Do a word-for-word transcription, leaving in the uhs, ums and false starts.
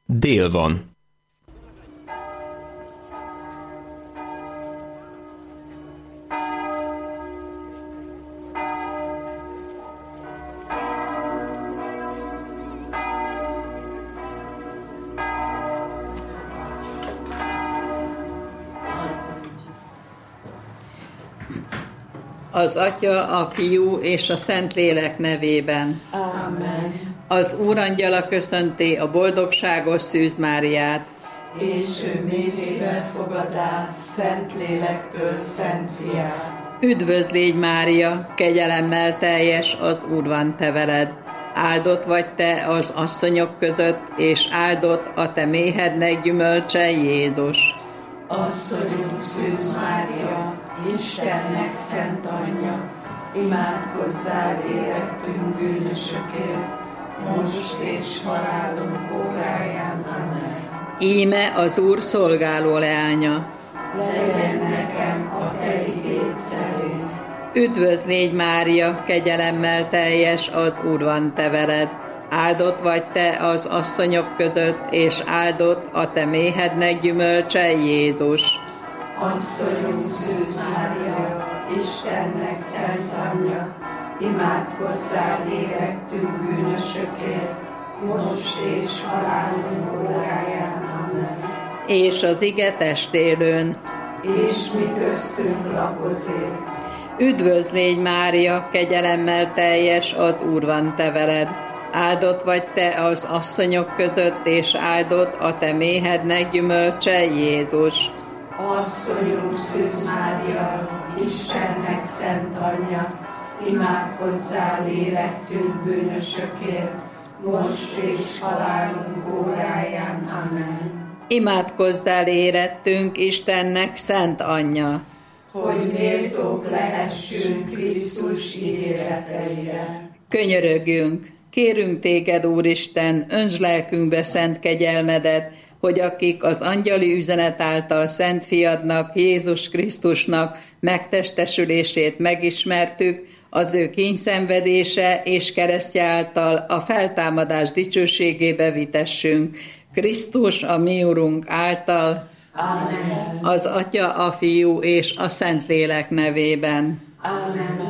Dél van. Az Atya, a Fiú és a Szentlélek nevében. Amen. Az Úrangyala köszönti a boldogságos Szűz Máriát. És ő méhébe fogadá Szentlélektől Szent Fiát. Üdvözl légy, Mária, kegyelemmel teljes, az Úr van te veled. Áldott vagy te az asszonyok között, és áldott a te méhednek gyümölcse, Jézus. Asszonyunk Szűz Mária, Istennek szent anyja, imádkozzál érettünk bűnösökért, most és halálunk óráján. Amen. Íme az Úr szolgáló leánya. Legyen nekem a te igéd szerint. Üdvözl légy, Mária, kegyelemmel teljes, az Úr van te veled. Áldott vagy te az asszonyok között, és áldott a te méhednek gyümölcse, Jézus. Asszonyunk Szűz Mária, Istennek szent anyja, imádkozzál érettünk bűnösökért, most és halálunk óráján. Amen. És az ige testélőn. És mi köztünk lakozik. Üdvözl légy, Mária, kegyelemmel teljes, az Úr van te veled. Áldott vagy te az asszonyok között, és áldott a te méhednek gyümölcse, Jézus. Asszonyunk Szűz Mária, Istennek szent anyja, imádkozzál érettünk bűnösökért, most és halálunk óráján. Amen. Imádkozzál érettünk Istennek szent anyja, hogy méltók lehessünk Krisztus ígéreteire. Könyörögjünk, kérünk téged, Úristen, öntsd lelkünkbe szent kegyelmedet, hogy akik az angyali üzenet által Szent Fiadnak, Jézus Krisztusnak megtestesülését megismertük, az ő kínyszenvedése és keresztje által a feltámadás dicsőségébe vitessünk. Krisztus, a mi Urunk által, Amen. Az Atya, a Fiú és a Szentlélek nevében. Amen.